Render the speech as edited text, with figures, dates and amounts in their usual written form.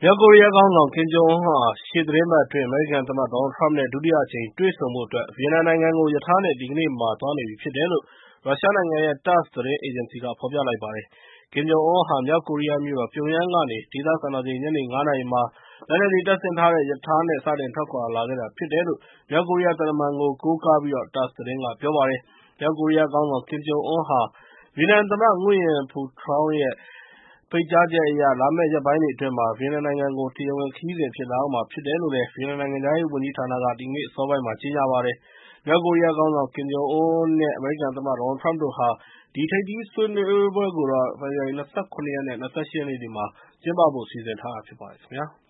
မြောက်ကိုရီးယားခေါင်းဆောင် ကင်ဂျုံအွန်းဟာ ရှေ့သီတင်းပတ်အတွင်း အမေရိကန်သမ္မတ ဒေါ်နယ်လ်ထရမ့်နဲ့ ဒုတိယအကြိမ်တွေ့ဆုံဖို့အတွက် ဗီယက်နမ်နိုင်ငံကို ရထားနဲ့ ဒီကနေ့မှာ သွားနေပြီဖြစ်တယ်လို့ ရုရှားနိုင်ငံရဲ့ TASS သတင်းအေဂျင်စီက ဖော်ပြလိုက်ပါတယ်။ ကင်ဂျုံအွန်းဟာ မြောက်ကိုရီးယားမြို့တော် ပြုံယမ်းကနေ ဒေသစံတော်ချိန် ညနေ ၅ နာရီမှာ လက်နက်တွေတပ်ဆင်ထားတဲ့ ရထားနဲ့ စတင်ထွက်ခွာလာခဲ့တာဖြစ်တယ်လို့ မြောက်ကိုရီးယားသံတမန်ကို ကိုးကားပြီး TASS သတင်းက ပြောပါတယ်။ မြောက်ကိုရီးယားခေါင်းဆောင် ကင်ဂျုံအွန်းဟာ ဗီယက်နမ်သမ္မတ Nguyen Phu Trong ရဲ့ ဖိတ်ကြားချက်အရ လာမယ့်ရက်ပိုင်းတွေအတွင်း ဗီယက်နမ်နိုင်ငံကို တရားဝင်ခရီးစဉ်အဖြစ် လာရောက်မှာဖြစ်တယ်လို့ ဗီယက်နမ်နိုင်ငံခြားရေးဝန်ကြီးဌာနက ဒီကနေ့အစောပိုင်းမှာ ကြေညာပါတယ်။ မြောက်ကိုရီးယားခေါင်းဆောင် ကင်ဂျုံအွန်းနဲ့ အမေရိကန်သမ္မတ ဒေါ်နယ်လ်ထရမ့်တို့ဟာ ဒီထိပ်သီးဆွေးနွေးပွဲကို ဖေဖော်ဝါရီ ၂၇ ရက်နဲ့ ၂၈ ရက်နေ့တွေမှာ ကျင်းပဖို့ စီစဉ်ထားတာဖြစ်ပါတယ်ခင်ဗျာ။